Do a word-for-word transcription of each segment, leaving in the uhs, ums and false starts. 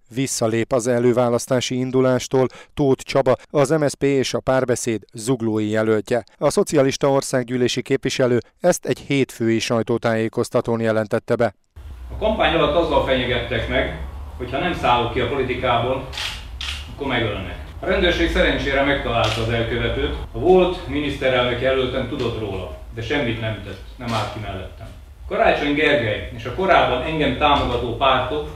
visszalép az előválasztási indulástól. Tóth Csaba, az em es zé pé és a Párbeszéd zuglói jelöltje. A szocialista országgyűlési képviselő ezt egy hétfői sajtótájékoztatón jelentette be. A kampány alatt azzal fenyegettek meg, hogy ha nem szállok ki a politikából, akkor megölnek. A rendőrség szerencsére megtalálta az elkövetőt. A volt miniszterelnök jelöltem tudott róla, de semmit nem tett, nem állt ki mellettem. Karácsony Gergely és a korábban engem támogató pártok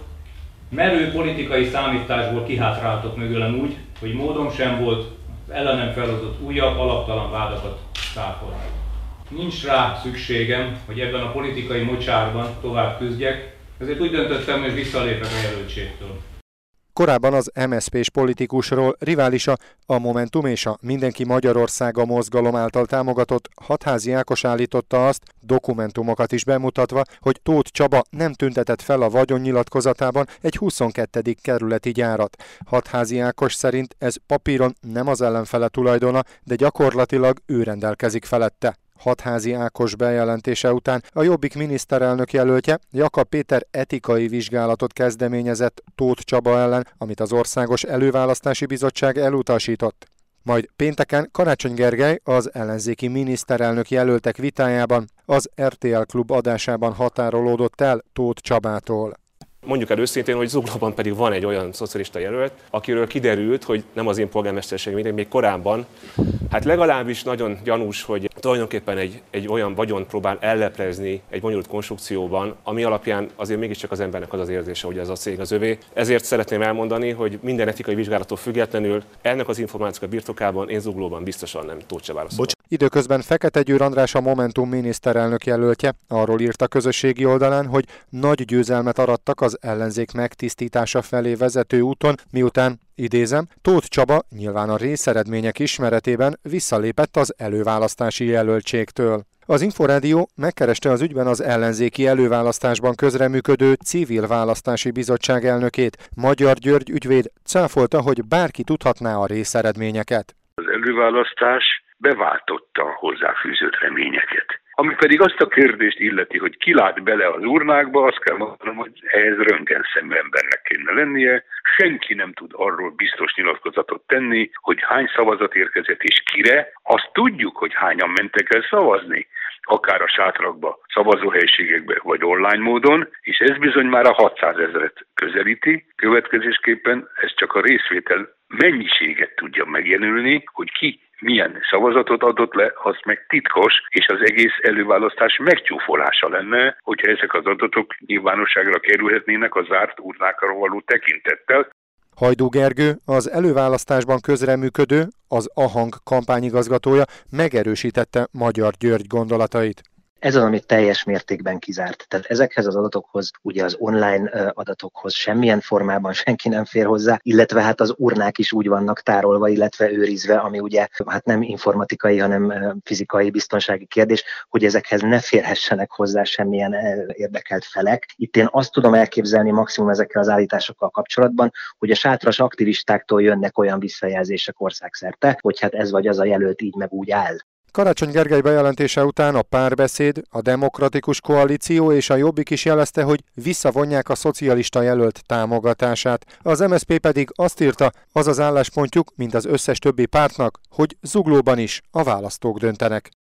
merő politikai számításból kihátráltak mögülem úgy, hogy módom sem volt az ellenem felhozott újabb alaptalan vádakat cáfolni. Nincs rá szükségem, hogy ebben a politikai mocsárban tovább küzdjek, ezért úgy döntöttem, hogy visszalépek a jelöltségtől. Korábban az em es zé pés politikusról riválisa, a Momentum és a Mindenki Magyarországa mozgalom által támogatott Hatházi Ákos állította azt, dokumentumokat is bemutatva, hogy Tóth Csaba nem tüntetett fel a vagyonnyilatkozatában egy huszonkettedik kerületi gyárat. Hatházi Ákos szerint ez papíron nem az ellenfele tulajdona, de gyakorlatilag ő rendelkezik felette. Hatházi Ákos bejelentése után a Jobbik miniszterelnök jelöltje, Jakab Péter etikai vizsgálatot kezdeményezett Tóth Csaba ellen, amit az Országos Előválasztási Bizottság elutasított. Majd pénteken Karácsony Gergely az ellenzéki miniszterelnök jelöltek vitájában az er té el Klub adásában határolódott el Tóth Csabától. Mondjuk el őszintén, hogy Zuglóban pedig van egy olyan szocialista jelölt, akiről kiderült, hogy nem az én polgármesterségem, még korábban, hát legalábbis nagyon gyanús, hogy tulajdonképpen egy, egy olyan vagyont próbál elleplezni egy bonyolult konstrukcióban, ami alapján azért mégiscsak az embernek az az érzése, hogy ez a cég az övé. Ezért szeretném elmondani, hogy minden etikai vizsgálattól függetlenül ennek az információk a birtokában én Zuglóban biztosan nem Tóth Csabára szólok. Időközben Fekete Győr András, a Momentum miniszterelnök jelöltje arról írt a közösségi oldalán, hogy nagy győzelmet arattak az ellenzék megtisztítása felé vezető úton, miután, idézem, Tóth Csaba nyilván a részeredmények ismeretében visszalépett az előválasztási jelöltségtől. Az Inforádió megkereste az ügyben az ellenzéki előválasztásban közreműködő Civil Választási Bizottság elnökét. Magyar György ügyvéd cáfolta, hogy bárki tudhatná a részeredményeket. Az előválasztás beváltotta a hozzáfűzött reményeket. Ami pedig azt a kérdést illeti, hogy ki lát bele az urnákba, azt kell mondanom, hogy ehhez röntgenszemű embernek kéne lennie. Senki nem tud arról biztos nyilatkozatot tenni, hogy hány szavazat érkezett és kire. Azt tudjuk, hogy hányan mentek el szavazni, akár a sátrakba, szavazóhelyiségekbe vagy online módon, és ez bizony már a hatszázezret közelíti. Következésképpen ez csak a részvétel mennyiséget tudja megjelölni, hogy ki milyen szavazatot adott le, az meg titkos, és az egész előválasztás megcsúfolása lenne, hogyha ezek az adatok nyilvánosságra kerülhetnének a zárt urnákra való tekintettel. Hajdú Gergő, az előválasztásban közreműködő, az á hang kampányigazgatója megerősítette Magyar György gondolatait. Ez az, amit teljes mértékben kizárt. Tehát ezekhez az adatokhoz, ugye az online adatokhoz semmilyen formában senki nem fér hozzá, illetve hát az urnák is úgy vannak tárolva, illetve őrizve, ami ugye hát nem informatikai, hanem fizikai biztonsági kérdés, hogy ezekhez ne férhessenek hozzá semmilyen érdekelt felek. Itt én azt tudom elképzelni maximum ezekkel az állításokkal kapcsolatban, hogy a sátras aktivistáktól jönnek olyan visszajelzések országszerte, hogy hát ez vagy az a jelölt így meg úgy áll. Karácsony Gergely bejelentése után a Párbeszéd, a Demokratikus Koalíció és a Jobbik is jelezte, hogy visszavonják a szocialista jelölt támogatását. Az em es zé pé pedig azt írta, az az álláspontjuk, mint az összes többi pártnak, hogy Zuglóban is a választók döntenek.